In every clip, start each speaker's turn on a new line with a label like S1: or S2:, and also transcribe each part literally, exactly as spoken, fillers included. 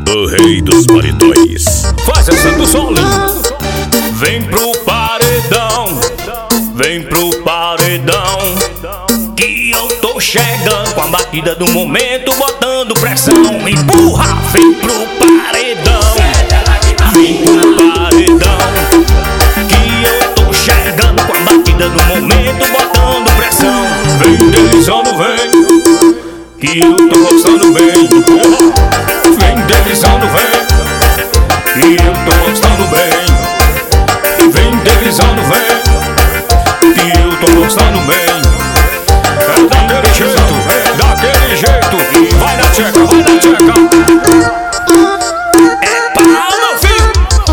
S1: O rei dos paredões.
S2: Faz essa do solinho. Vem pro paredão, vem pro paredão, que eu tô chegando com a batida do momento, botando pressão. Empurra, vem pro paredão, vem pro paredão, que eu tô chegando com a batida do momento, botando pressão. Vem deslizando, vem, que eu tô gostando bem. Vem deslizando, vem, que eu tô gostando bem. Vem deslizando, vem, que eu tô gostando bem. É daquele jeito, é daquele jeito. Vai na tcheca, vai na tcheca. É pau, meu filho.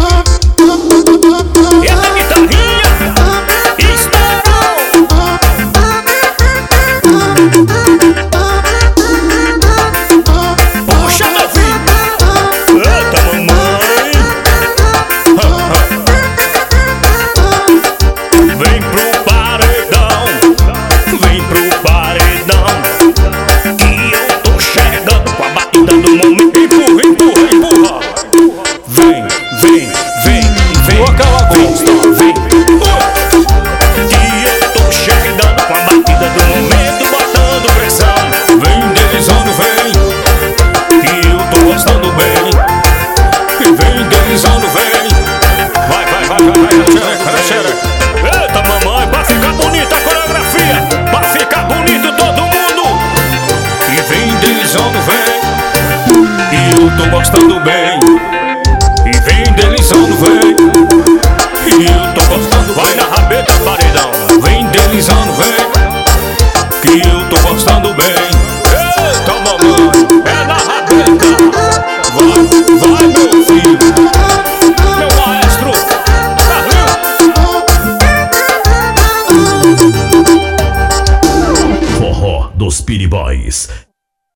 S2: Essa guitarrinha estourou. Puxa, meu filho. Eita, mamãe. Vem pro paredão, vem pro paredão, que eu tô chegando com a batida do momento. Empurra, empurra, empurra. Vem, vem, vem, vem, vem, vem. Que eu tô chegando com a batida do momento, botando pressão. Vem deslizando, vem, que eu tô gostando bem. Vem deslizando, vem. Vai, vai, vai, vai, vai, xereca, xereca. Eita, mamãe, pra ficar bonita a coreografia, pra ficar bonito todo mundo. E vem deslizando, vem, e eu tô gostando bem. E vem deslizando, vem, e eu tô gostando. Vai na rabeta, paredão. Vem deslizando, vem, que eu tô gostando bem. Eita, mamãe, é na rabeta. Vai, vai, meu filho. Meu maestro
S1: Forró dos Piriboys.